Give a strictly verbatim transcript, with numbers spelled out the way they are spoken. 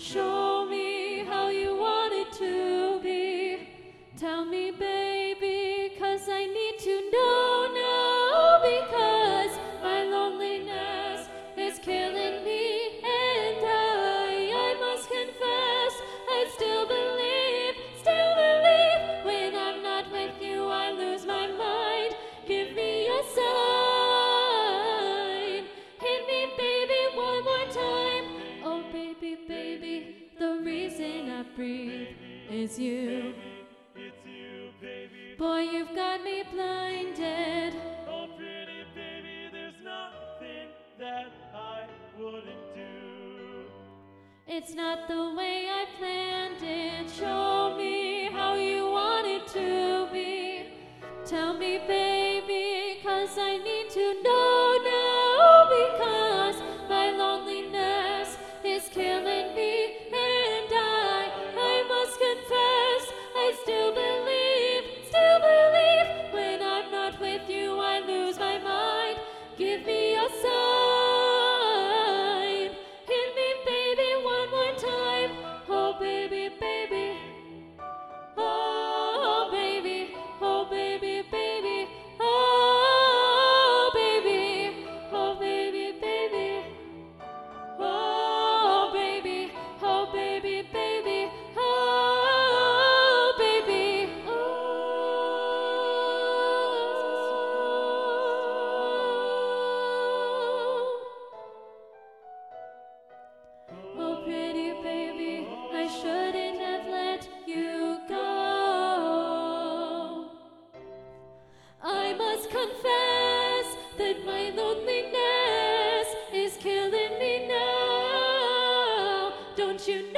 Show me how you want it to be. Tell me, baby, 'cause I need to know now, because my loneliness is killing me, and I, I must confess, I still believe, still believe, when I'm not with you, I lose my mind. Give me a sign, hit me, baby, one more time. Oh, baby, baby, the reason I breathe is you. Boy, you've got me blinded. Oh, pretty baby, there's nothing that I wouldn't do. It's not the way I planned it. Show me how you want it to be. Tell me, baby, 'cause I need to know now, because my loneliness is killing me, and I, I must confess, I still believe, still believe, when I'm not with you, I lose my mind. Give me a sign, hit me, baby, one more time. Oh, baby, baby, oh, baby, oh, baby, baby, oh, baby, oh, baby, baby, oh, baby, oh, baby, baby, oh, baby, oh. Oh, pretty baby, I shouldn't have let you go. I must confess that my loneliness is killing me now. Don't you know?